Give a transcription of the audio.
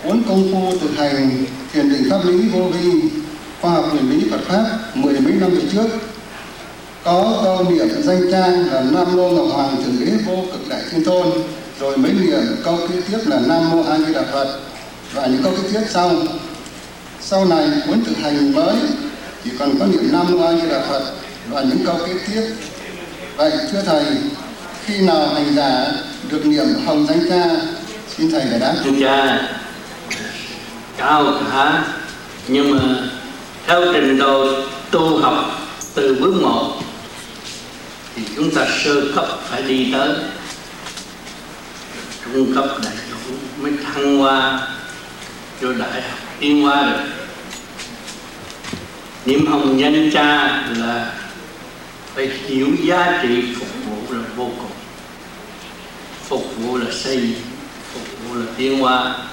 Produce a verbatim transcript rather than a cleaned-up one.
Cuốn công phu thực hành thiền định pháp lý vô vi, khoa học nguyên lý Phật pháp mười mấy năm về trước có câu niệm danh trang là Nam Mô Ngọc Hoàng Thượng Đế Vô Cực Đại Thiên Tôn, rồi mới niệm câu kế tiếp là Nam Mô A Di Đà Phật và những câu kế tiếp sau. Sau này cuốn thực hành mới chỉ còn có niệm Nam Mô A Di Đà Phật và những câu kế tiếp. Vậy thưa thầy, khi nào hành giả được niệm hồng danh cha? Xin thầy giải đáp. Danh cha cao cả, nhưng mà theo trình độ tu học từ bước một thì chúng ta sơ cấp phải đi tới, trung cấp đại học mới thăng hoa cho đại học tiến hóa được. Niệm hồng danh cha là phải hiểu giá trị phục vụ là vô cùng. Phục vụ là xây, phục vụ là tiến hóa.